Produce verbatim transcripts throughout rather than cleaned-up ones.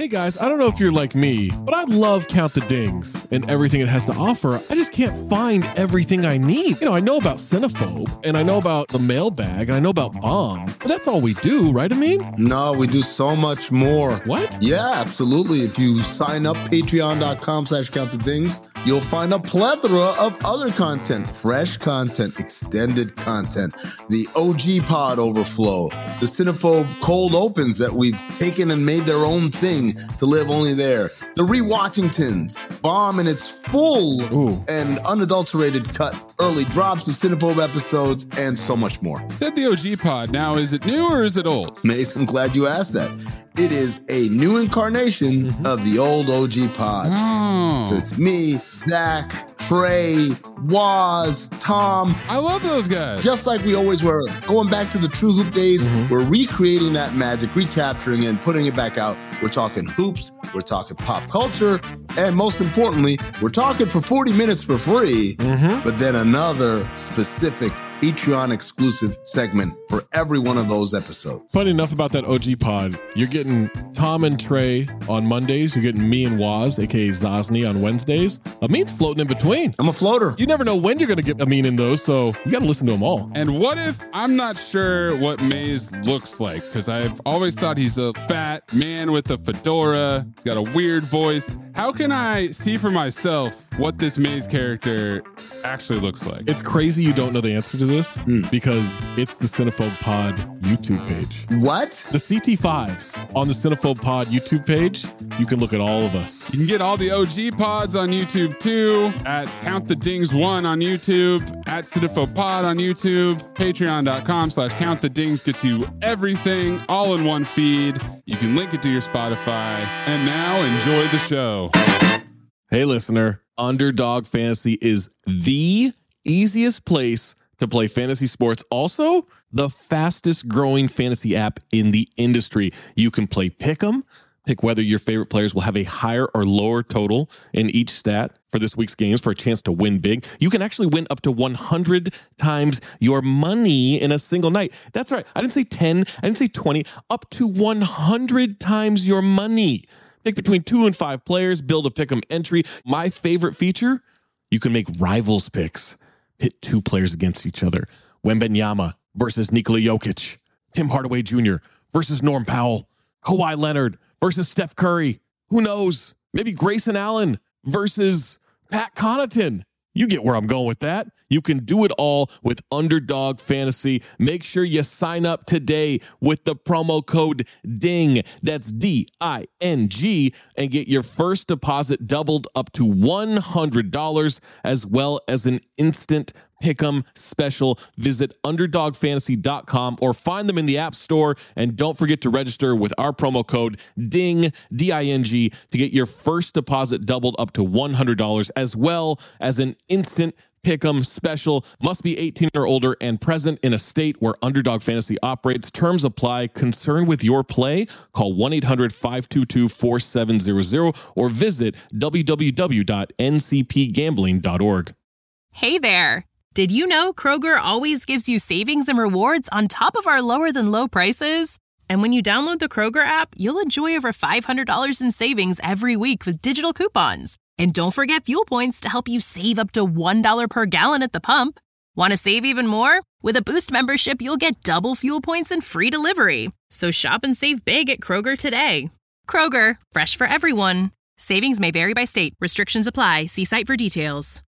Hey guys, I don't know if you're like me, but I love Count the Dings and everything it has to offer. I just can't find everything I need. You know, I know about Cinephobe, and I know about the mailbag, and I know about Bomb, but that's all we do, right, Amin? No, we do so much more. What? Yeah, absolutely. If you sign up, patreon.com slash count the dings, you'll find a plethora of other content, fresh content, extended content, the O G pod overflow, the Cinephobe cold opens that we've taken and made their own thing to live only there, the Rewatchingtons, Bomb in its full Ooh. and unadulterated cut, early drops of Cinephobe episodes, and so much more. Said the O G pod. Now, is it new or is it old? Mace, I'm glad you asked that. It is a new incarnation mm-hmm. of the old O G pod. Oh. So it's me, Zach, Trey, Waz, Tom. I love those guys. Just like we always were. Going back to the True Hoop days, mm-hmm. we're recreating that magic, recapturing it, and putting it back out. We're talking hoops, we're talking pop culture, and most importantly, we're talking for forty minutes for free, mm-hmm. but then another specific Patreon exclusive segment for every one of those episodes. Funny enough about that O G pod, you're getting Tom and Trey on Mondays. You're getting me and Waz, aka Zosny, on Wednesdays. Amin's floating in between. I'm a floater. You never know when you're going to get Amin in those, so you got to listen to them all. And what if I'm not sure what Maze looks like? Because I've always thought he's a fat man with a fedora. He's got a weird voice. How can I see for myself what this Maze character actually looks like? It's crazy you don't know the answer to this mm. because it's the Cinephobe Pod YouTube page. What? The C T fives on the Cinephobe Pod YouTube page. You can look at all of us. You can get all the O G pods on YouTube too, at Count the Dings one on YouTube, at Cinephobe Pod on YouTube, patreon.com slash Count the Dings gets you everything all in one feed. You can link it to your Spotify. And now enjoy the show. Hey listener, Underdog Fantasy is the easiest place to play fantasy sports. Also, the fastest growing fantasy app in the industry. You can play Pick'em, pick whether your favorite players will have a higher or lower total in each stat for this week's games for a chance to win big. You can actually win up to one hundred times your money in a single night. That's right. I didn't say ten. I didn't say twenty. Up to one hundred times your money. Pick between two and five players. Build a Pick'em entry. My favorite feature, you can make rivals picks. Pit two players against each other. Wembanyama versus Nikola Jokic. Tim Hardaway Junior versus Norm Powell. Kawhi Leonard versus Steph Curry. Who knows? Maybe Grayson Allen versus Pat Connaughton. You get where I'm going with that. You can do it all with Underdog Fantasy. Make sure you sign up today with the promo code DING. That's D I N G, and get your first deposit doubled up to one hundred dollars, as well as an instant Pick'em special. Visit underdog fantasy dot com or find them in the App Store. And don't forget to register with our promo code DING, D I N G, to get your first deposit doubled up to one hundred dollars, as well as an instant Pick'em special. Must be eighteen or older and present in a state where Underdog Fantasy operates. Terms apply. Concerned with your play? Call one eight hundred five two two four seven zero zero or visit w w w dot n c p gambling dot org. Hey there. Did you know Kroger always gives you savings and rewards on top of our lower than low prices? And when you download the Kroger app, you'll enjoy over five hundred dollars in savings every week with digital coupons. And don't forget fuel points to help you save up to one dollar per gallon at the pump. Want to save even more? With a Boost membership, you'll get double fuel points and free delivery. So shop and save big at Kroger today. Kroger, fresh for everyone. Savings may vary by state. Restrictions apply. See site for details.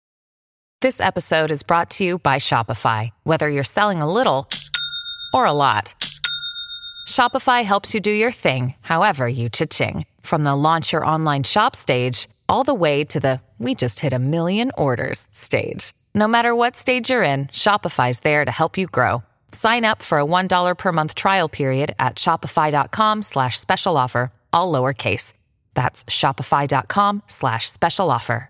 This episode is brought to you by Shopify. Whether you're selling a little or a lot, Shopify helps you do your thing, however you cha-ching. From the launch your online shop stage, all the way to the we just hit a million orders stage. No matter what stage you're in, Shopify's there to help you grow. Sign up for a one dollar per month trial period at shopify.com slash special offer, all lowercase. That's shopify.com slash special offer.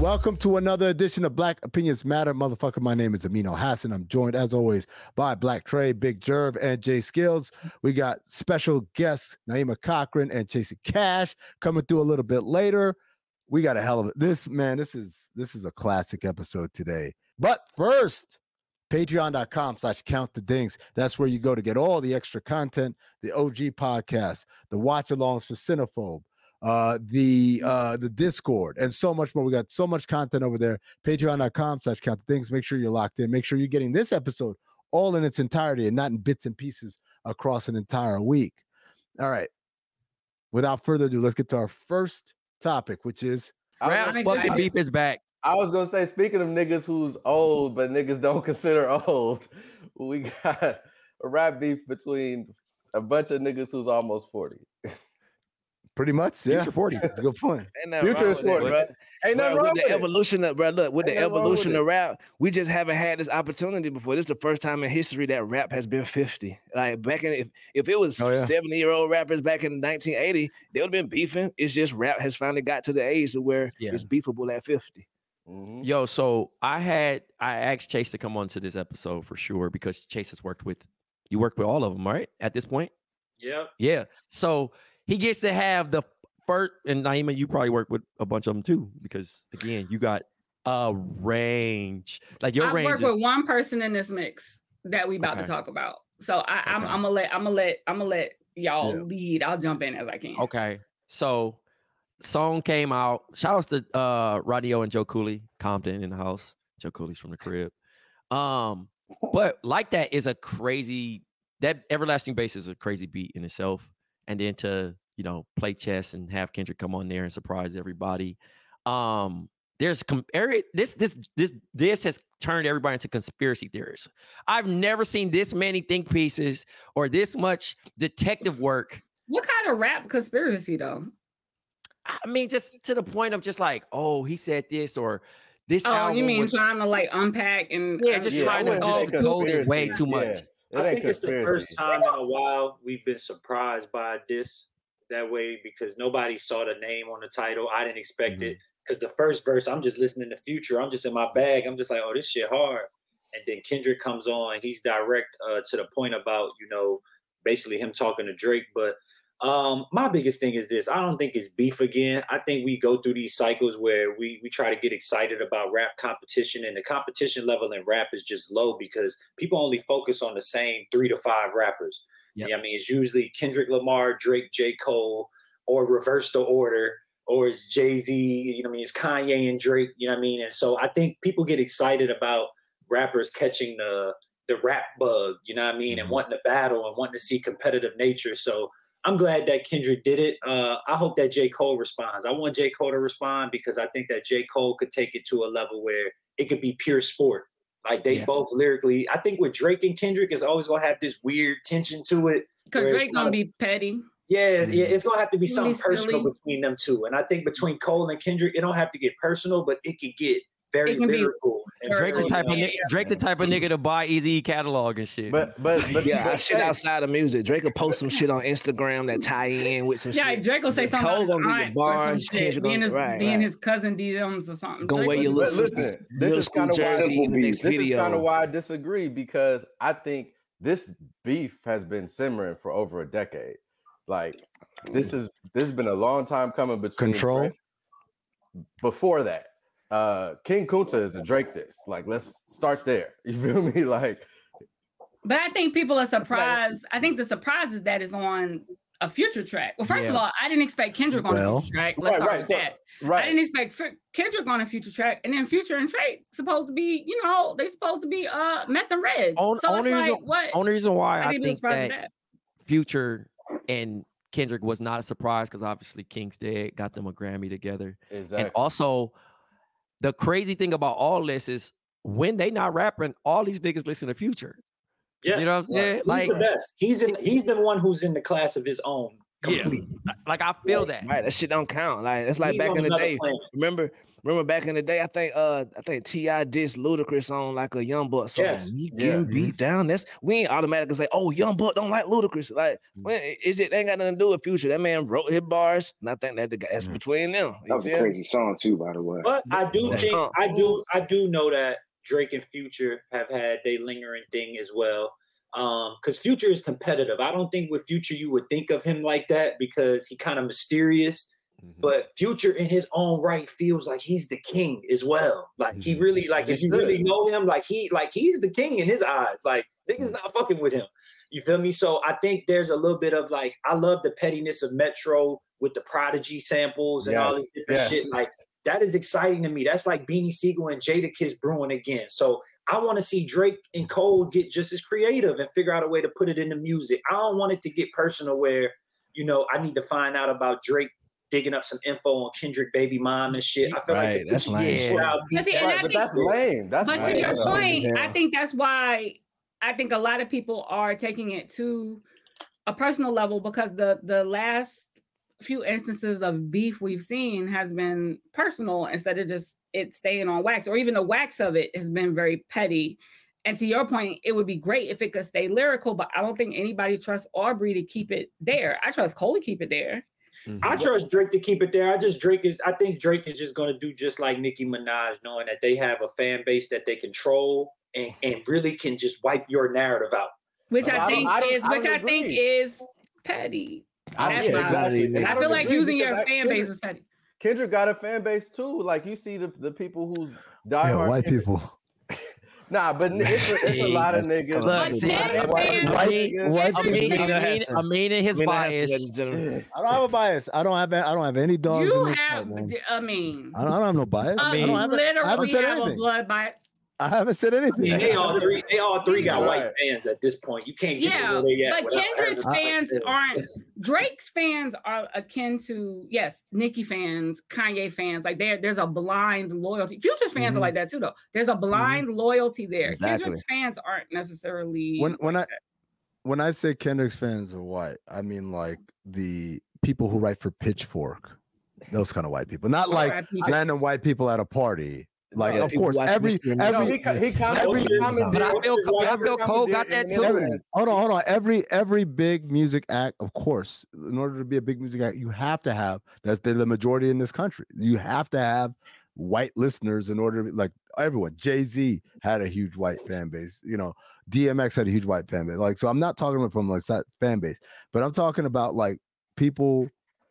Welcome to another edition of Black Opinions Matter. Motherfucker, my name is Amino Hassan. I'm joined, as always, by Black Trey, Big Jerv, and Jay Skills. We got special guests, Naima Cochran and Chasey Cash, coming through a little bit later. We got a hell of it. This, man, this is this is a classic episode today. But first, patreon.com slash count the dings. That's where you go to get all the extra content, the O G podcast, the watch-alongs for Cinephobe, uh the uh the Discord, and so much more. We got so much content over there. Patreon.com slash count the things. Make sure you're locked in. Make sure you're getting this episode all in its entirety and not in bits and pieces across an entire week. All right, without further ado, let's get to our first topic, which is rap fucking beef is back. I was gonna say, speaking of niggas who's old but niggas don't consider old, we got a rap beef between a bunch of niggas who's almost forty. Pretty much, yeah. Future forty. That's a good point. Future is forty, bro. Ain't nothing bro, wrong with with the it. evolution of, bro, look, with Ain't the nothing wrong evolution with of rap, we just haven't had this opportunity before. This is the first time in history that rap has been fifty. Like back in, if, if it was Oh, yeah. seventy year old rappers back in nineteen eighty, they would have been beefing. It's just rap has finally got to the age to where Yeah. it's beefable at fifty. Mhm. Yo, so I had I asked Chase to come on to this episode for sure because Chase has worked with you worked with all of them, right? At this point, Yeah. yeah. So he gets to have the first, and Naima, you probably work with a bunch of them too because again, you got a range. Like your I've range worked is with one person in this mix that we about Okay. to talk about. So I, I'm, Okay. I'm gonna let I'm gonna let I'm gonna let y'all Yeah. lead. I'll jump in as I can. okay. So song came out. Shout outs to uh Radio and Joe Cooley, Compton in the house. Joe Cooley's from the crib. Um, but like that is a crazy that everlasting bass is a crazy beat in itself. And then to, you know, play chess and have Kendrick come on there and surprise everybody. Um, there's com- every, this this this this has turned everybody into conspiracy theorists. I've never seen this many think pieces or this much detective work. What kind of rap conspiracy though? I mean, just to the point of just like, oh, he said this or this Oh, album you mean was, trying to like unpack and yeah, just Yeah, trying I to wouldn't just say go it way conspiracy. too much. Yeah, it I ain't think it's the conspiracy. first time in a while we've been surprised by this that way because nobody saw the name on the title. I didn't expect it because the first verse, I'm just listening to Future. I'm just in my bag. I'm just like, oh, this shit hard. And then Kendrick comes on. He's direct uh, to the point about, you know, basically him talking to Drake. But um, my biggest thing is this. I don't think it's beef again. I think we go through these cycles where we we try to get excited about rap competition, and the competition level in rap is just low because people only focus on the same three to five rappers. Yep. Yeah, I mean, it's usually Kendrick Lamar, Drake, J. Cole, or reverse the order, or it's Jay-Z, you know what I mean? It's Kanye and Drake, you know what I mean? And so I think people get excited about rappers catching the the rap bug, you know what I mean? Mhm. And wanting to battle and wanting to see competitive nature. So I'm glad that Kendrick did it. Uh, I hope that J. Cole responds. I want J. Cole to respond because I think that J. Cole could take it to a level where it could be pure sport. Like they Yeah. both lyrically, I think with Drake and Kendrick is always gonna have this weird tension to it. because where it's Drake gonna kinda- be petty. Yeah, yeah, it's gonna have to be Really something personal silly. between them two. And I think between Cole and Kendrick, it don't have to get personal, but it could get very It can be lyrical. and Drake the very, type of uh, ni- Drake the type of nigga to buy Easy catalog and shit. But but but Yeah, I but shit hey, outside of music. Drake will post some shit on Instagram that tie in with some Yeah, shit. Drake will say But something Cole about his gonna be aunt the or some bars, shit, Kendrick being gonna- his right, being right. his cousin D Ms or something. Gonna Drake wear will your do But little something. listen, this middle is school kind of why jersey in the next this is video. kind of why I disagree because I think this beef has been simmering for over a decade. Like this is this has been a long time coming between Control? Drake- Before that, uh, King Kunta is a Drake diss. Like let's start there. You feel me? Like But I think people are surprised. I think the surprise is that it's on a Future track. Well, first of Yeah. all, I didn't expect Kendrick on Well. a Future track. Let's Right, start right, with so- that. I right. didn't expect F- Kendrick on a Future track, and then Future and Drake supposed to be, you know, they supposed to be uh meth and red. On- so it's only reason- like what? Only reason why I I didn't be think surprised that, at that. Future and Kendrick was not a surprise because obviously King's Dead got them a Grammy together. Exactly. And also, the crazy thing about all this is when they not rapping, all these niggas listen to Future. yes, You know what I'm saying? he's Like, the best. He's in. He's the one who's in the class of his own. complete. Yeah. Like I feel Right, that. Right, that shit don't count. Like it's like He's back on in the another day. planet. Remember, remember back in the day. I think, uh, I think T I dissed Ludacris on like a Young Buck song. Yes. He Yeah. getting Mhm. beat down. That's we ain't automatically say, oh, Young Buck don't like Ludacris. Like, well, it just ain't got nothing to do with Future. That man wrote his bars, and I think that the guy that's Mhm. between them. That You was a feel me? crazy song too, by the way. But I do That's think tough. I do I do know that Drake and Future have had their lingering thing as well. Um, because Future is competitive. I don't think with Future you would think of him like that because he kind of mysterious. Mhm. But Future in his own right feels like he's the king as well. Like he Mhm. really like if you Understood. really know him, like he like he's the king in his eyes. Like niggas not fucking with him. You feel me? So I think there's a little bit of like I love the pettiness of Metro with the Prodigy samples and all Yes, this different yes. shit. Like that is exciting to me. That's like Beanie Siegel and Jadakiss brewing again. So I want to see Drake and Cole get just as creative and figure out a way to put it into music. I don't want it to get personal where, you know, I need to find out about Drake digging up some info on Kendrick baby mom and shit. I feel Right, like that's lame. Yeah. But see, and I Right, but think- that's lame. That's But lame. to your though. point, as I hell. think that's why I think a lot of people are taking it to a personal level because the the last few instances of beef we've seen has been personal instead of just it staying on wax, or even the wax of it has been very petty. And to your point, it would be great if it could stay lyrical, but I don't think anybody trusts Aubrey to keep it there. I trust Cole to keep it there. I trust Drake to keep it there. I just Drake is I think Drake is just gonna do just like Nicki Minaj, knowing that they have a fan base that they control and, and really can just wipe your narrative out. Which No, I I don't- think I don't- is, I which don't I think agree. is petty. I, That's yeah, my- exactly. And I don't feel like agree using your because I- fan base Kendrick- is petty. Kendrick got a fan base too. Like you see the, the people who's die Yeah, hard white Kendrick- people. Nah, but it's a, it's a lot of niggas. Look, see, But I- white- I- white- I- white I people- mean, I Amina mean, Hassan. I mean, in his Amina Hassan, bias. ladies and gentlemen. I don't have a bias. I don't have. I don't have any dogs in You this have, fight, man. I mean, I don't, I don't have no bias. I I, mean, don't have, literally I haven't said have a anything. blood bias. I haven't said anything. Yeah, they all three they all three got white Right. fans at this point. You can't get to Yeah, where they at. but without Kendrick's having- fans aren't. Drake's fans are akin to yes, Nicki fans, Kanye fans. Like there, there's a blind loyalty. Future's fans Mhm. are like that too, though. There's a blind loyalty there. Exactly. Kendrick's fans aren't necessarily. when when I like that. when I say Kendrick's fans are white, I mean like the people who write for Pitchfork, those kind of white people, not like R I P. random white people at a party. Like, Yeah, of people course, watch every Mister and No, every he, co- he commented- every- he commented- But I feel- he I feel Cole got that commented too. in the every, internet. hold on, hold on. Every every big music act, of course, in order to be a big music act, you have to have that's the, the majority in this country. You have to have white listeners in order to be like everyone. Jay-Z had a huge white fan base, you know, D M X had a huge white fan base. Like, so I'm not talking about from like that fan base, but I'm talking about like people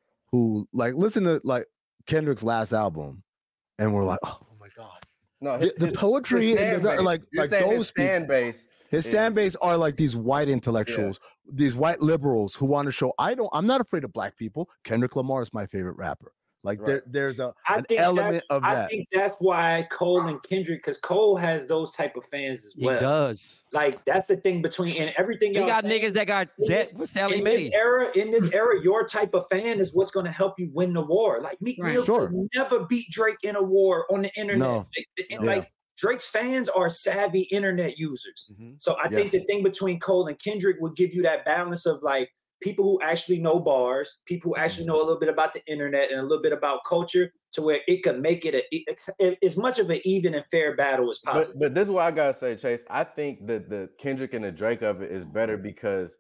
who like listen to like Kendrick's last album and we're like, oh my God. No, The- the poetry and fan the- base. like- You're like saying his those people- fan base. His is- fan base are like these white intellectuals, these white liberals who want to show I don't I'm not afraid of black people. Kendrick Lamar is my favorite rapper. Like there, Right. there's a I an think element that's, of I that. think that's why Cole and Kendrick, because Cole has those type of fans as He well. does. Like that's the thing between and everything. He y'all got saying, niggas that got in debt this- with Sally in Mae. this era, in this era, your type of fan is what's going to help you win the war. Like Meek Right. Mill Sure. could never beat Drake in a war on the internet. No. Like, and, No. like Drake's fans are savvy internet users. Mhm. So I think Yes. the thing between Cole and Kendrick would give you that balance of like people who actually know bars, people who actually know a little bit about the internet and a little bit about culture, to where it could make it a, it- as much of an even and fair battle as possible. But, but this is what I gotta say, Chase. I think that the Kendrick and the Drake of it is better because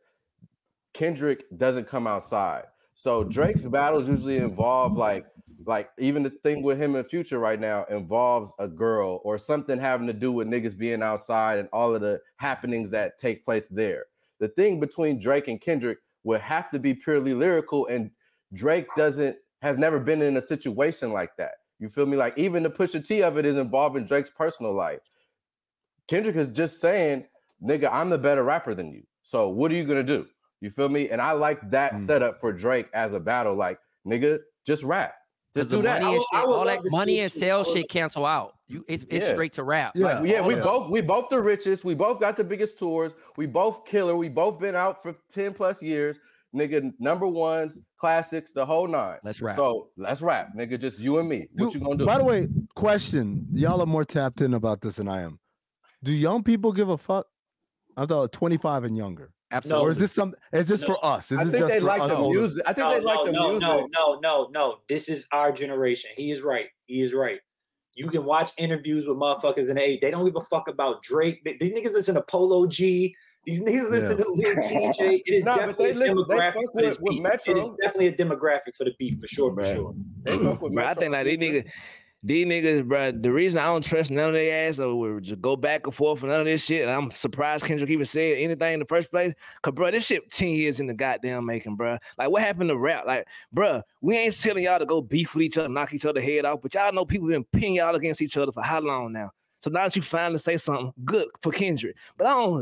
Kendrick doesn't come outside. So Drake's battles usually involve like, like even the thing with him in Future right now involves a girl or something having to do with niggas being outside and all of the happenings that take place there. The thing between Drake and Kendrick would have to be purely lyrical, and Drake doesn't has never been in a situation like that. You feel me? Like even the Pusha T of it is involving Drake's personal life. Kendrick is just saying, nigga, I'm the better rapper than you. So what are you gonna do? You feel me? And I like that Mm. setup for Drake as a battle. Like, nigga, just rap. Just the do that. money I and would- shit, I would all love that to see money it and too. sales I would- shit cancel out. You, it's it's Yeah. straight to rap. Yeah. Like, yeah, all we of it. both we both the richest. We both got the biggest tours. We both killer. We both been out for ten plus years. Nigga, number ones, classics, the whole nine. Let's rap. So let's rap, nigga. Just you and me. What you, Do- gonna do? By the way, question: y'all are more tapped in about this than I am. Do young people give a fuck? I thought twenty-five and younger. Absolutely. Or is this some? Is this No. for us? Is I this think just they for like us the older- music. I think No, they like no, the no, music. no, no, no, no. This is our generation. He is right. He is right. You can watch interviews with motherfuckers in the age. They don't give a fuck about Drake. They- These niggas listen to Polo G. These niggas listen Yeah. to Lil T J. It is Nah, but definitely they listen- a they demographic fuck for this with- with beef. Metro. It is definitely a demographic for the beef, for sure, for Bruh. sure. They fuck with Bro, I Metro think like these Future. niggas, these niggas, bro. The reason I don't trust none of their ass or will just go back and forth and none of this shit. And I'm surprised Kendrick even said anything in the first place. Cause bro, this shit ten years in the goddamn making, bro. Like what happened to rap? Like, bro, we ain't telling y'all to go beef with each other, knock each other head off. But y'all know people been pinning y'all against each other for how long now? So now that you finally say something good for Kendrick, but I don't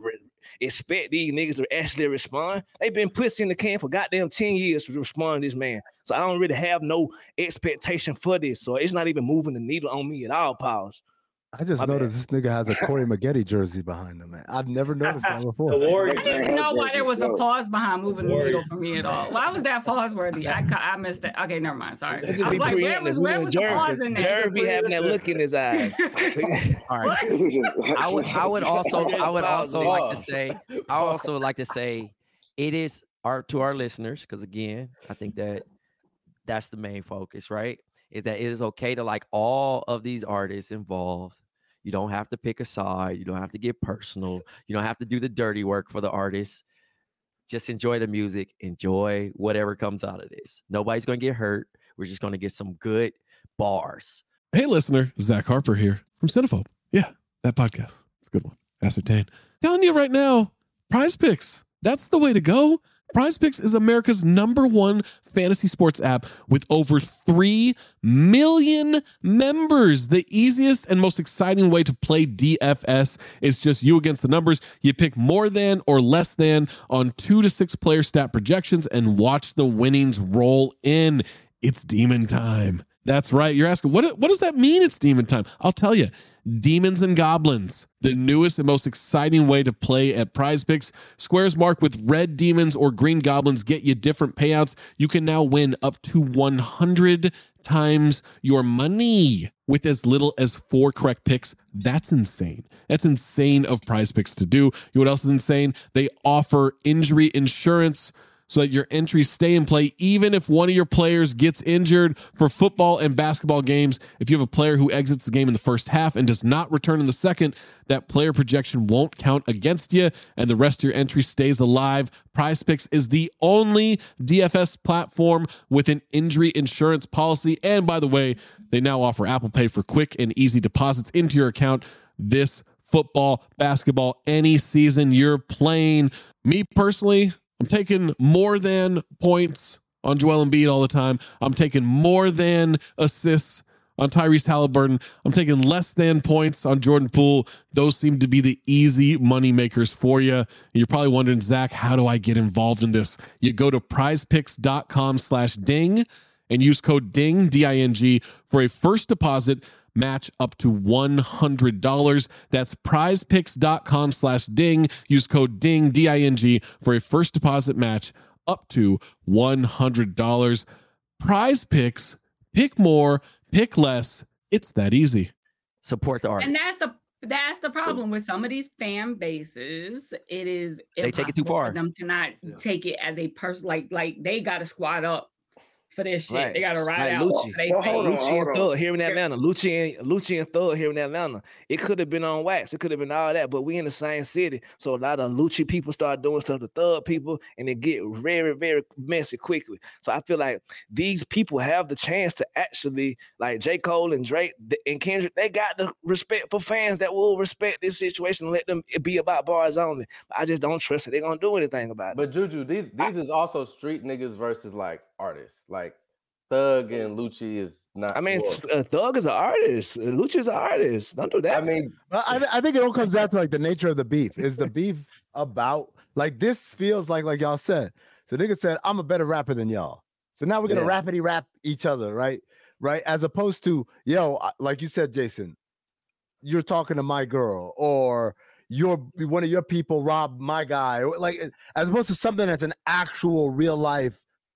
expect these niggas to actually respond. They've been pussy in the can for goddamn ten years to respond to this man. So I don't really have no expectation for this. So it's not even moving the needle on me at all, pause. I just My noticed this nigga has a Corey Maggette jersey behind him, man. I've never noticed that before. The Warriors. I didn't know why there was a pause behind moving the Warriors. needle for me at all. Why was that pause worthy? I ca- I missed that. Okay, never mind. Sorry. Let's I just be was like, where preemptive. was We where know was the Jerv- pause in there? Jerv be having that look in his eyes. All right. I would I would also I would also like to say I also would like to say it is our to our listeners, because again, I think that that's the main focus, right? Is that it is okay to like all of these artists involved. You don't have to pick a side, you don't have to get personal, you don't have to do the dirty work for the artists. Just enjoy the music, enjoy whatever comes out of this. Nobody's gonna get hurt. We're just gonna get some good bars. Hey, listener, Zach Harper here from Cinephobe. Yeah, that podcast. It's a good one. Ascertain. Telling you right now, Prize Picks. That's the way to go. Prize Picks is America's number one fantasy sports app with over three million members. The easiest and most exciting way to play D F S is just you against the numbers. You pick more than or less than on two to six player stat projections and watch the winnings roll in. It's demon time. That's right. You're asking, what, what does that mean it's demon time? I'll tell you. Demons and Goblins, the newest and most exciting way to play at Prize Picks. Squares marked with red demons or green goblins get you different payouts. You can now win up to one hundred times your money with as little as four correct picks. That's insane. That's insane of Prize Picks to do. You know what else is insane? They offer injury insurance so that your entries stay in play even if one of your players gets injured. For football and basketball games, if you have a player who exits the game in the first half and does not return in the second, that player projection won't count against you and the rest of your entry stays alive. Prize Picks is the only D F S platform with an injury insurance policy. And by the way, they now offer Apple Pay for quick and easy deposits into your account this football, basketball, any season you're playing. Me personally, I'm taking more than points on Joel Embiid all the time. I'm taking more than assists on Tyrese Halliburton. I'm taking less than points on Jordan Poole. Those seem to be the easy money makers for you. And you're probably wondering, Zach, how do I get involved in this? You go to prizepicks.com slash ding and use code DING, D I N G, for a first deposit match up to one hundred dollars. That's prizepicks.com slash ding. Use code DING, D I N G, for a first deposit match up to one hundred dollars. Prize Picks, pick more, pick less. It's that easy. Support the artist. And that's the that's the problem with some of these fan bases. It is They take it too impossible far. for them to not Yeah. take it as a person. Like like they got to squat up for this shit. Right. They got to ride Like out. Lucci. for they Well, pay. hold on, Lucci Hold and on. Thug here in Atlanta. Lucci and Lucci and Thug here in Atlanta. It could have been on wax. It could have been all that, but we in the same city. So a lot of Lucci people start doing stuff to Thug people, and it get very, very messy quickly. So I feel like these people have the chance to actually, like J. Cole and Drake and Kendrick, they got the respect for fans that will respect this situation and let them be about bars only. I just don't trust that they're gonna do anything about it. But Juju, these these is also street niggas versus like artists. Like Thug and Lucci is not. I mean, well, uh, Thug is an artist. Lucci's an artist. Don't do that. I mean, I, I think it all comes down to like the nature of the beef. Is the beef about like this feels like like y'all said. So nigga said, I'm a better rapper than y'all. So now we're gonna Yeah. rapidy rap each other, right? Right. As opposed to, yo, I- like you said, Jason, you're talking to my girl, or your one of your people robbed my guy, or like as opposed to something that's an actual real life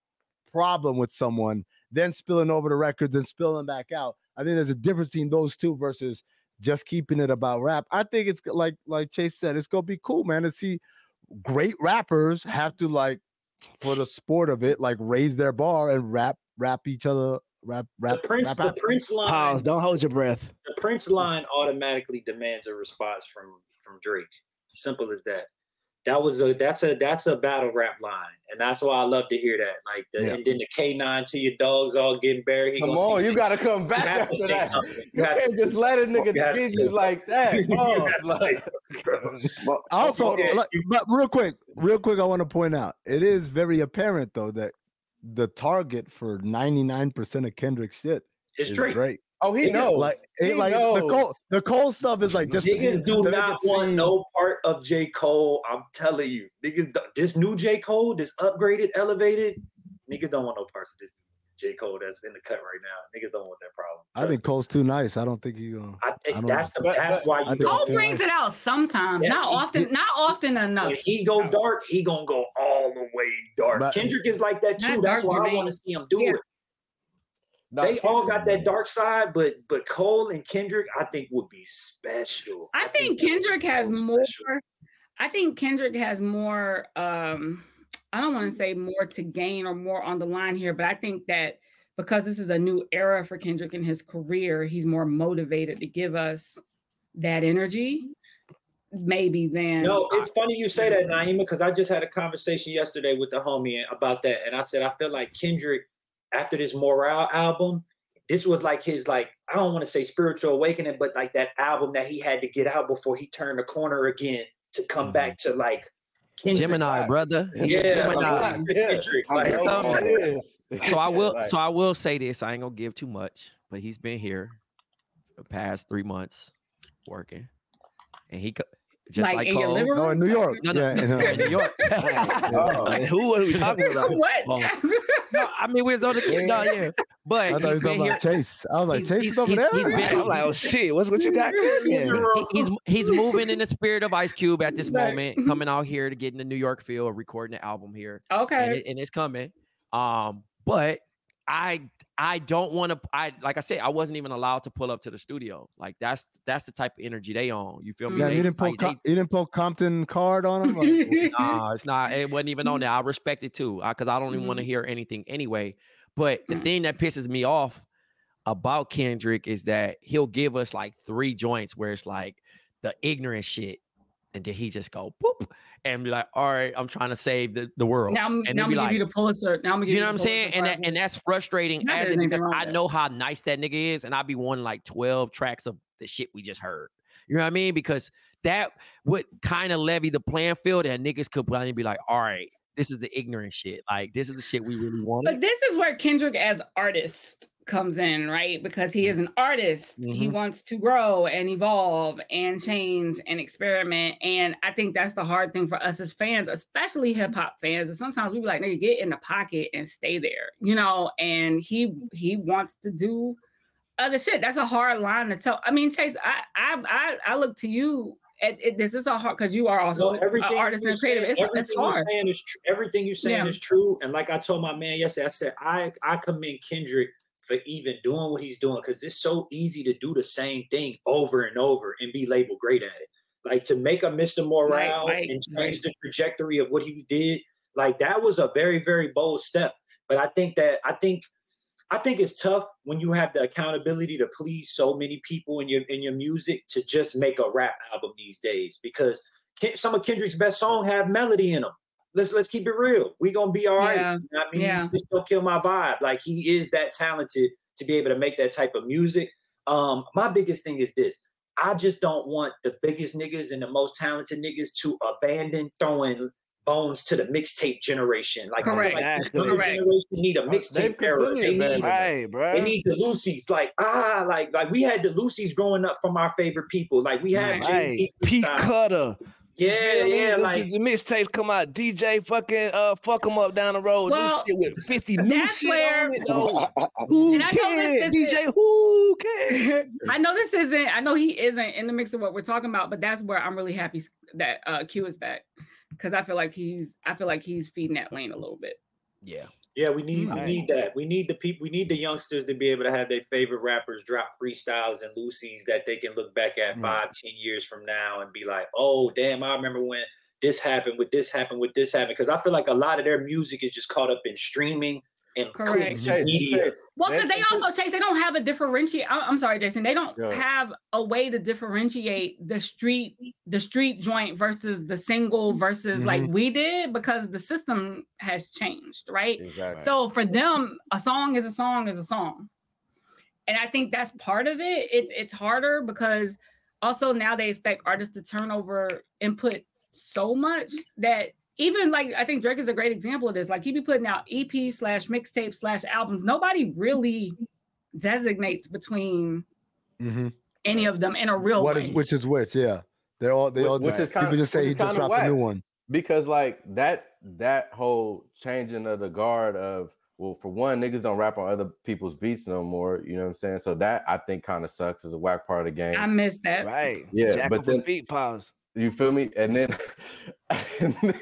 problem with someone, then spilling over the record, then spilling back out. I think there's a difference between those two versus just keeping it about rap. I think it's like like Chase said, it's gonna be cool, man, to see great rappers have to like, for the sport of it, like raise their bar and rap, rap each other, rap, rap. The Prince, rap the out. Prince line. Pause. Don't hold your breath. The Prince line automatically demands a response from from Drake. Simple as that. That was a that's a that's a battle rap line, and that's why I love to hear that. Like, the, Yeah. and then the K nine to your dogs all getting buried. He Come gonna on, see you it. got to come back You have to after say that. something. You You have can't to- just let a nigga you have to get say you like that. You Oh, have to like- say something, bro. Also, Okay. like, but real quick, real quick, I want to point out it is very apparent though that the target for ninety-nine percent of Kendrick's shit It's is Drake. Drake. Oh, he Niggas- knows. Like, he it, like knows. the Cole, the Cole stuff is like just to be- Niggas do to make not it want seem- no part of J. Cole. I'm telling you, niggas. don't- This new J. Cole, this upgraded, elevated, niggas don't want no parts of this J. Cole that's in the cut right now. Niggas don't want that problem. I think Cole's too nice. I don't think he. Uh, I I think don't that's the But- that's but- why I you think don't. Cole too brings much. it out sometimes, Yeah, not he- often, not often enough. When he go dark, he gonna go all the way dark. But- Kendrick is like that too. Not That's dark, why I Jermaine. want to see him do Yeah. it. Nah, They all Kendrick- got that dark side, but but Cole and Kendrick, I think, would be special. I think that would Kendrick be has so more. special. I think Kendrick has more. Um, I don't want to say more to gain or more on the line here, but I think that because this is a new era for Kendrick in his career, he's more motivated to give us that energy, maybe than. No, it's funny you say that, Naima, because I just had a conversation yesterday with the homie about that, and I said I feel like Kendrick, after this Morale album, this was like his like I don't want to say spiritual awakening, but like that album that he had to get out before he turned the corner again to come Mhm. back to like Kendrick. Gemini, brother. He's a Yeah, Gemini. like, Kendrick. I Like, It's know coming. it is. So I will. Like, So I will say this. I ain't gonna give too much, but he's been here the past three months working, and he co- just like, like in your Cole. living room. No, in New York. No, no, Yeah, in, uh, in New York. Like, who are we talking about? what? Oh. No, I mean we was on the kid. No, yeah, but I thought he he's was been talking here. about Chase. I was like, He's- Chase he's- is over he's- there. he's been- I'm like, oh shit, what's what you got cooking? He- he's he's moving in the spirit of Ice Cube at this Right. moment, coming out here to get in the New York feel, recording the album here, and, Okay. it, and it's coming. Um, but I I don't want to. I like I said, I wasn't even allowed to pull up to the studio. Like that's that's the type of energy they on. You feel me? Yeah, They- you didn't pull. like, Com- they- you didn't pull Compton card on him. Like, Nah, it's not. It wasn't even on there. I respect it too, because I don't even want to hear anything anyway. But the Mm. thing that pisses me off about Kendrick is that he'll give us like three joints where it's like the ignorant shit, and then he just go boop and be like, "All right, I'm trying to save the, the world." Now, I'm, and now it'd I'm be gonna give you like- the Pulitzer. Now I'm gonna give You you know what I'm the saying? Pulitzer And that, Prize. and that's frustrating Not that as there's it anything because wrong I with that. know how nice that nigga is, and I be wanting like twelve tracks of the shit we just heard. You know what I mean? Because that would kind of levy the playing field, and niggas could probably be like, "All right, this is the ignorant shit. Like this is the shit we really want." But this is where Kendrick as artist comes in, right? Because he is an artist. He Mhm. wants to grow and evolve and change and experiment. And I think that's the hard thing for us as fans, especially hip hop fans. And sometimes we be like, nigga, get in the pocket and stay there, you know? And he he wants to do other shit. That's a hard line to tell. I mean, Chase, I I I, I look to you. At, it, this is a hard because you are also No, an everything artist you and creative. saying- It's, it's everything you're hard. saying is tr- everything you're saying Yeah. is true. And like I told my man yesterday, I said I I commend Kendrick for even doing what he's doing because it's so easy to do the same thing over and over and be labeled great at it. Like to make a Mister Morale right, and change right. the trajectory of what he did, like that was a very very bold step. But I think that I think. I think it's tough when you have the accountability to please so many people in your in your music to just make a rap album these days because Ken, some of Kendrick's best songs have melody in them. Let's let's keep it real. We gonna be all right. Yeah, You know what I mean, yeah. this don't kill my vibe. Like he is that talented to be able to make that type of music. Um, my biggest thing is this. I just don't want the biggest niggas and the most talented niggas to abandon throwing bones to the mixtape generation. Like, I feel Correct. like this Exactly. younger Correct. generation need a They've mixtape era. completely They need, abandoned it. Right, bro. they need the Lucy's. Like, ah, like, like we had the Lucy's growing up from our favorite people. Like we had Right. Jay-Z Right. Pete freestyle. Cutter. Yeah, yeah, like the mixtapes come out. D J fucking uh fuck them up down the road. Well, do shit with fifty new that's shit where- on it though. Who And I know this cares? isn't- D J, who cares? I know this isn't, I know he isn't in the mix of what we're talking about, but that's where I'm really happy s- that uh Q is back. Cause I feel like he's I feel like he's feeding that lane a little bit. Yeah. yeah, we need we Right. need that. We need the people. We need the youngsters to be able to have their favorite rappers drop freestyles and Lucy's that they can look back at Right. five, ten years from now and be like, oh damn, I remember when this happened with this happened with this happened. Because I feel like a lot of their music is just caught up in streaming and Correct. clicks and media. Well, because they also, Chase, they don't have a differentiate. I- I'm sorry, Jason. They don't Yeah. have a way to differentiate the street, the street joint versus the single versus Mm-hmm. like we did, because the system has changed, right? Exactly. So for them, a song is a song is a song. And I think that's part of it. It's it's harder because also now they expect artists to turn over input so much that even like I think Drake is a great example of this. Like he be putting out E P slash mixtape slash albums. Nobody really designates between Mhm. any of them in a real What way. is which is which? Yeah, they're all they Which- all which just is kinda- people just say which he is just kinda dropped a new whack. one. Because like that that whole changing of the guard of well, for one, niggas don't rap on other people's beats no more. You know what I'm saying? So that I think kind of sucks as a whack part of the game. I missed that. Right. Yeah, Jack but off the then- feet pause. You feel me? And then, and then,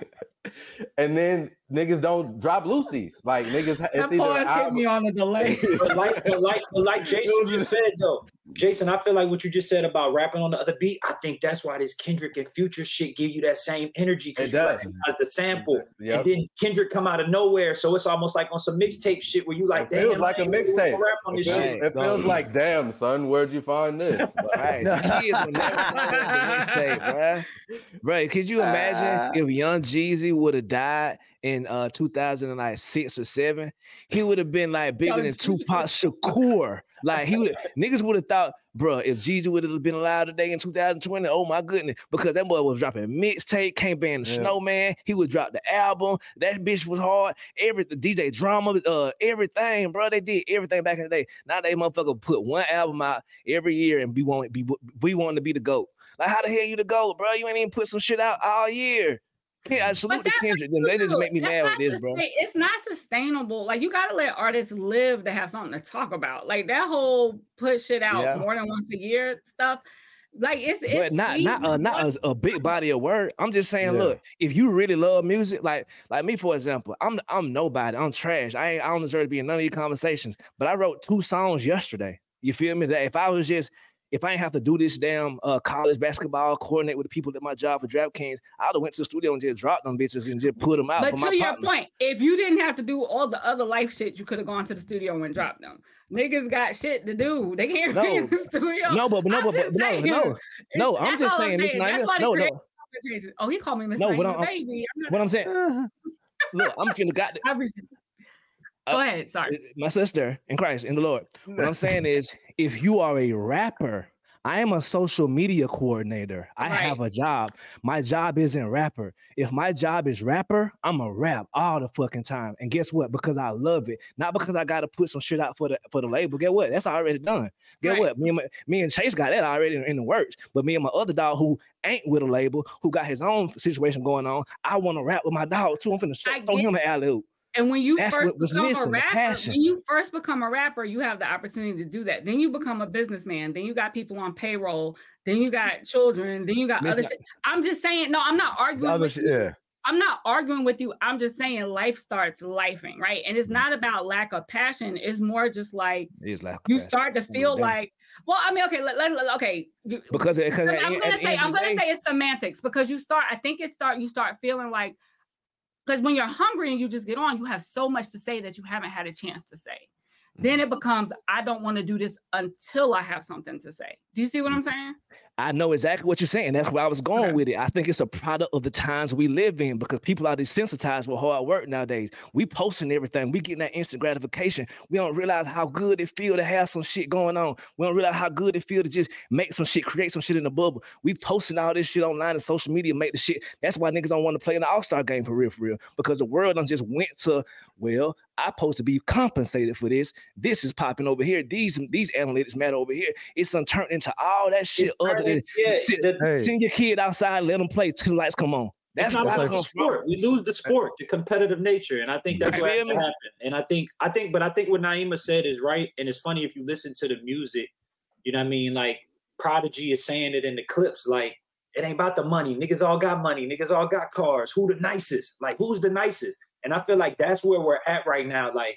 and then niggas don't drop Lucy's. Like niggas, That it's either pause an hit album- me on a delay. But like, but like, but like Jason just said though, Jason, I feel like what you just said about rapping on the other beat, I think that's why this Kendrick and Future shit give you that same energy It because you does. recognize the sample, Yep. and then Kendrick come out of nowhere, so it's almost like on some mixtape shit where you like, It damn, feels like a man, we mixtape. gonna rap on It this feels, shit. it feels like, damn, son, where'd you find this? Like, Right. The kids will never know what's the mixtape, bruh. Right. Could you imagine if Young Jeezy would have died in uh two thousand six or seven? He would have been like bigger than Tupac Shakur. Like he would niggas would have thought, bro, if Jeezy would have been alive today in two thousand twenty, oh my goodness, because that boy was dropping mixtape, can't ban the Yeah. Snowman. He would drop the album. That bitch was hard. Every the D J drama, uh, everything, bro. They did everything back in the day. Now they motherfucker put one album out every year and be want be we want to be the GOAT. Like how the hell you the GOAT, bro? You ain't even put some shit out all year. Yeah, I salute But the that's Kendrick. Them. They just true. make me That's mad with not this, bro. sustain- It's not sustainable. Like you gotta let artists live to have something to talk about. Like that whole put shit out Yeah. more than once a year stuff. Like it's But it's not not uh, not a, a big body of work. I'm just saying, Yeah. look, if you really love music, like like me for example, I'm I'm nobody. I'm trash. I ain't I don't deserve to be in none of these conversations. But I wrote two songs yesterday. You feel me? That if I was just if I ain't have to do this damn uh, college basketball, coordinate with the people at my job for DraftKings, I would have went to the studio and just dropped them bitches and just put them out. But for my to your partners. point, if you didn't have to do all the other life shit, you could have gone to the studio and dropped them. Niggas got shit to do. They can't be in the studio. No, but no, I'm but, but just no, saying. no, no. I'm That's just all I'm saying this. saying. Not That's even, why they no, create no. conversations. Oh, he called me Miss No, what Naive, I'm- baby. I'm not- What I'm saying. Look, I'm finna got. I appreciate it. Go ahead. Sorry. My sister in Christ, in the Lord. What I'm saying is, if you are a rapper, I am a social media coordinator. I Right. have a job. My job isn't rapper. If my job is rapper, I'm a rap all the fucking time. And guess what? Because I love it, not because I got to put some shit out for the for the label. Get what? That's already done. Get Right. what? Me and my, me and Chase got that already in, in the works. But me and my other dog who ain't with a label, who got his own situation going on, I want to rap with my dog too. I'm finna I throw get him an alley oop. And when you That's first what was become missing, a the rapper, passion. when you first become a rapper, you have the opportunity to do that. Then you become a businessman. Then you got people on payroll. Then you got children. Then you got Miss other Na- shit. I'm just saying, no, I'm not The arguing other with shit, you. yeah. I'm not arguing with you. I'm just saying life starts lifing, right? And it's not about lack of passion. It's more just like It's like you start to feel Damn. like, well, I mean, okay, let, let, let- okay. you- because it- because I'm at the- gonna at the say, end of I'm the gonna day- say it's semantics because you start, I think it start, you start feeling like, because when you're hungry and you just get on, you have so much to say that you haven't had a chance to say. Then it becomes, I don't want to do this until I have something to say. Do you see what I'm saying? I know exactly what you're saying. That's where I was going Okay. with it. I think it's a product of the times we live in because people are desensitized with hard work nowadays. We posting everything. We getting that instant gratification. We don't realize how good it feel to have some shit going on. We don't realize how good it feel to just make some shit, create some shit in the bubble. We posting all this shit online and social media, make the shit. That's why niggas don't want to play in the All-Star game for real, for real. Because the world done just went to, well, I'm supposed to be compensated for this. This is popping over here. These these analytics matter over here. It's done turned into all that shit It's other than turning- yeah, sit, the- Hey. send your kid outside, let them play till lights come on. That's It's not where I about come the from. sport. We lose the sport, the competitive nature, and I think that's You what has feel to me? happen. And I think, I think, but I think what Naima said is right. And it's funny if you listen to the music, you know what I mean? Like Prodigy is saying it in the clips, like it ain't about the money. Niggas all got money. Niggas all got cars. Who the nicest? Like who's the nicest? And I feel like that's where we're at right now. Like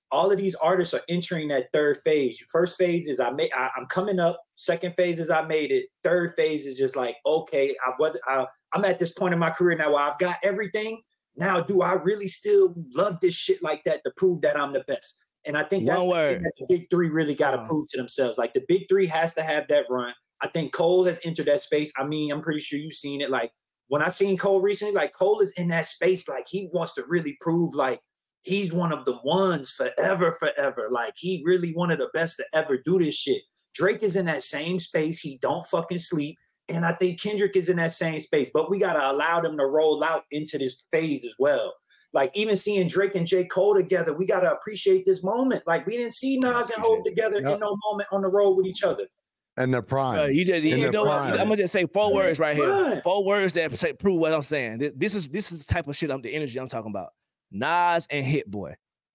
all of these artists are entering that third phase. First phase is I made, I, I'm coming up. Second phase is I made it. Third phase is just like, okay, I, what, I, I'm at this point in my career now where I've got everything. Now, do I really still love this shit like that to prove that I'm the best? And I think that's One the word. thing that the big three really got to Oh. prove to themselves. Like the big three has to have that run. I think Cole has entered that space. I mean, I'm pretty sure you've seen it. Like when I seen Cole recently, like Cole is in that space. Like he wants to really prove like he's one of the ones forever, forever. Like he really one of the best to ever do this shit. Drake is in that same space. He don't fucking sleep. And I think Kendrick is in that same space. But we got to allow them to roll out into this phase as well. Like even seeing Drake and J. Cole together, we got to appreciate this moment. Like we didn't see Nas and Hov together Yep. in no moment on the road with each other. And their prime. Uh, you just, In you their know what? prime. I'm gonna just say four Yeah, words right here. right. Four words that say, prove what I'm saying. Th- This is this is the type of shit I'm the energy I'm talking about. Nas and Hit Boy.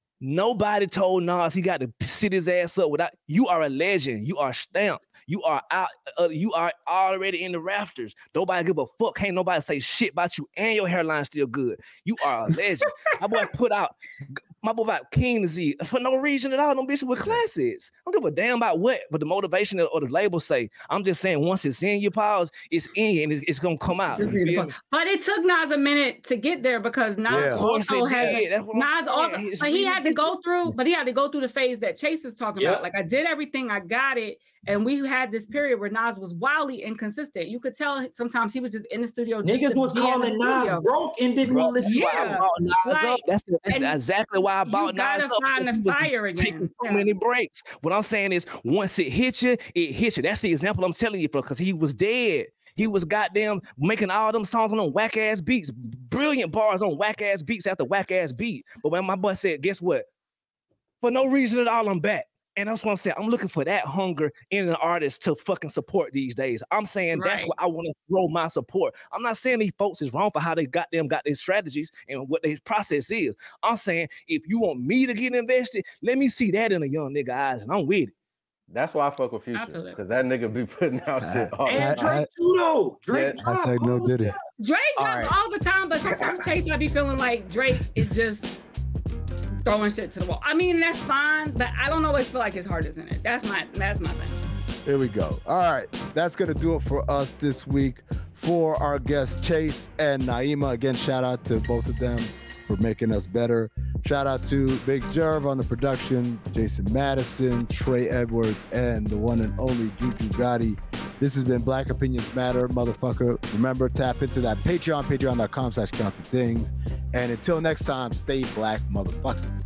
Nobody told Nas he got to sit his ass up without. You are a legend. You are stamped. You are out. Uh, you are already in the rafters. Nobody give a fuck. Can't nobody say shit about you, and your hairline still good. You are a legend. My boy put out. My boy about King Z for no reason at all. Them bitches with classics. I don't give a damn about what, but the motivation or the label say. I'm just saying once it's in your pause, it's in you and it's, it's gonna come out. Just You read the feel book. me? But it took Nas a minute to get there because Nas Yeah. Of course also it has did. That's what I'm Nas saying. also, It's but he really had to go through, but he had to go through the phase that Chase is talking Yep. about. Like I did everything, I got it, and we had this period where Nas was wildly inconsistent. You could tell sometimes he was just in the studio. just Niggas to was be in the calling studio. Nas broke and didn't Bro, want to listen that's to why Yeah. I bought Nas Like, up. That's, the, that's and exactly why I you bought gotta Nas up. find because the he was fire again. taking so Yeah. many breaks. What I'm saying is, once it hit you, it hit you. That's the example I'm telling you, bro. Because he was dead. He was goddamn making all them songs on them whack ass beats, brilliant bars on whack ass beats after whack ass beat. But when my boy said, "Guess what? For no reason at all, I'm back." And that's what I'm saying. I'm looking for that hunger in an artist to fucking support these days. I'm saying that's Right. what I want to throw my support. I'm not saying these folks is wrong for how they got them got their strategies and what their process is. I'm saying if you want me to get invested, let me see that in a young nigga eyes, and I'm with it. That's why I fuck with I Future feel it. because that nigga be putting out shit all the And time. Drake too though. Drake. Yeah. dropped Hashtag no all the Diddy. time. Drake All drops right. all the time, but sometimes Chase I be feeling like Drake is just throwing shit to the wall. I mean, that's fine, but I don't always feel like his heart is in it. That's my that's my thing. Here we go. All right. That's going to do it for us this week. For our guests, Chase and Naima. Again, shout out to both of them for making us better. Shout out to Big Jerv on the production, Jason Madison, Trey Edwards, and the one and only Juju Gotti. This has been Black Opinions Matter, motherfucker. Remember, tap into that Patreon, patreon.com slash count the things. And until next time, stay black, motherfuckers.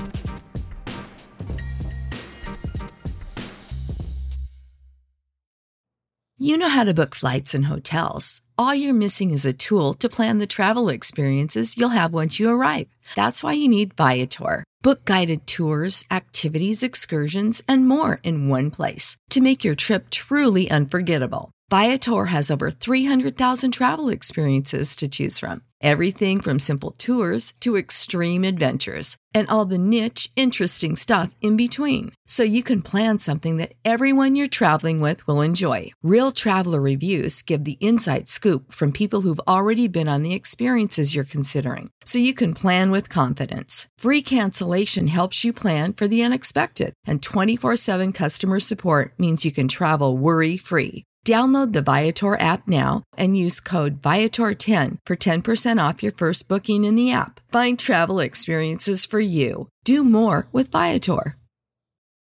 You know how to book flights and hotels. All you're missing is a tool to plan the travel experiences you'll have once you arrive. That's why you need Viator. Book guided tours, activities, excursions, and more in one place to make your trip truly unforgettable. Viator has over three hundred thousand travel experiences to choose from. Everything from simple tours to extreme adventures and all the niche, interesting stuff in between. So you can plan something that everyone you're traveling with will enjoy. Real traveler reviews give the inside scoop from people who've already been on the experiences you're considering. So you can plan with confidence. Free cancellation helps you plan for the unexpected. And twenty-four seven customer support means you can travel worry-free. Download the Viator app now and use code Viator ten for ten percent off your first booking in the app. Find travel experiences for you. Do more with Viator.